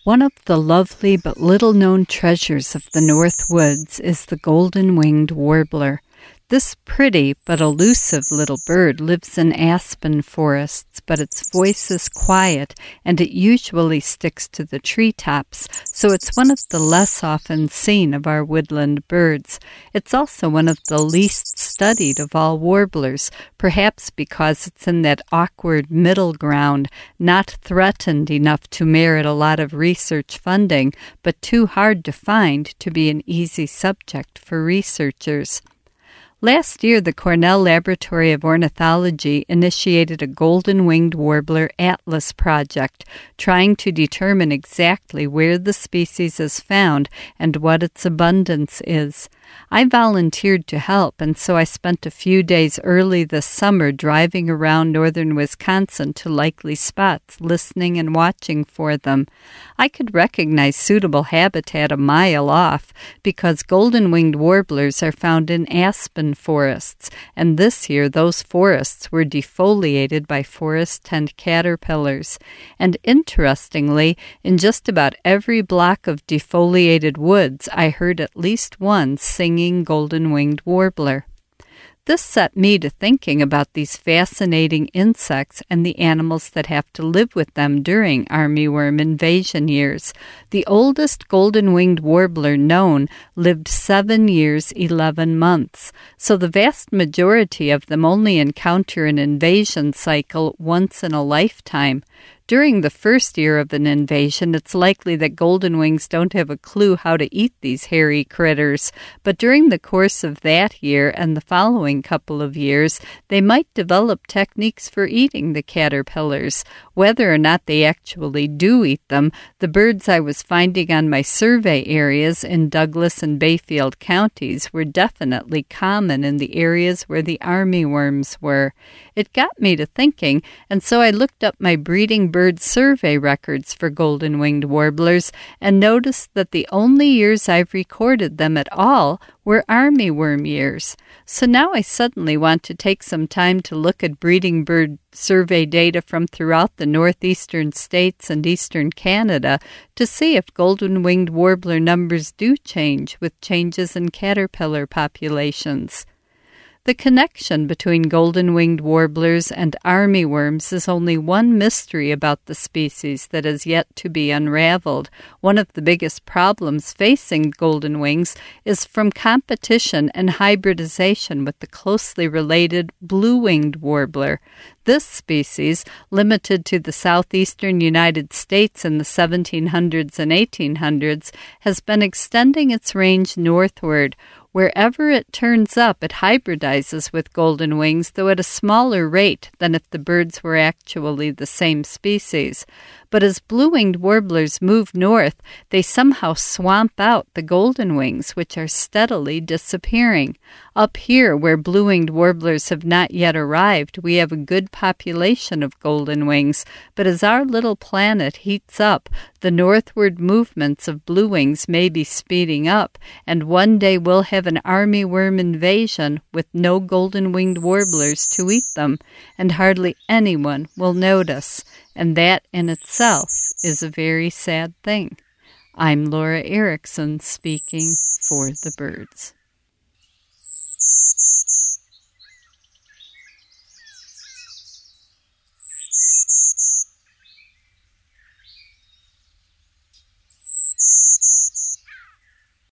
One of the lovely but little-known treasures of the North Woods is the golden-winged warbler. This pretty but elusive little bird lives in aspen forests, but its voice is quiet, and it usually sticks to the treetops, so it's one of the less often seen of our woodland birds. It's also one of the least studied of all warblers, perhaps because it's in that awkward middle ground, not threatened enough to merit a lot of research funding, but too hard to find to be an easy subject for researchers. Last year, the Cornell Laboratory of Ornithology initiated a golden-winged warbler atlas project, trying to determine exactly where the species is found and what its abundance is. I volunteered to help, and so I spent a few days early this summer driving around northern Wisconsin to likely spots, listening and watching for them. I could recognize suitable habitat a mile off because golden-winged warblers are found in aspen forests, and this year those forests were defoliated by forest tent caterpillars. And interestingly, in just about every block of defoliated woods, I heard at least one singing golden-winged warbler. This set me to thinking about these fascinating insects and the animals that have to live with them during armyworm invasion years. The oldest golden-winged warbler known lived 7 years, 11 months, so the vast majority of them only encounter an invasion cycle once in a lifetime. During the first year of an invasion, it's likely that goldenwings don't have a clue how to eat these hairy critters, but during the course of that year and the following couple of years, they might develop techniques for eating the caterpillars. Whether or not they actually do eat them, the birds I was finding on my survey areas in Douglas and Bayfield counties were definitely common in the areas where the armyworms were. It got me to thinking, and so I looked up my breeding bird survey records for golden-winged warblers and noticed that the only years I've recorded them at all were armyworm years. So now I suddenly want to take some time to look at breeding bird survey data from throughout the northeastern states and eastern Canada to see if golden-winged warbler numbers do change with changes in caterpillar populations. The connection between golden-winged warblers and armyworms is only one mystery about the species that is yet to be unraveled. One of the biggest problems facing goldenwings is from competition and hybridization with the closely related blue-winged warbler. This species, limited to the southeastern United States in the 1700s and 1800s, has been extending its range northward. Wherever it turns up, it hybridizes with goldenwings, though at a smaller rate than if the birds were actually the same species. But as blue-winged warblers move north, they somehow swamp out the goldenwings, which are steadily disappearing. Up here, where blue-winged warblers have not yet arrived, we have a good population of goldenwings, but as our little planet heats up, the northward movements of blue-wings may be speeding up, and one day we'll have an armyworm invasion with no golden-winged warblers to eat them, and hardly anyone will notice, and that in itself is a very sad thing. I'm Laura Erickson speaking for the birds.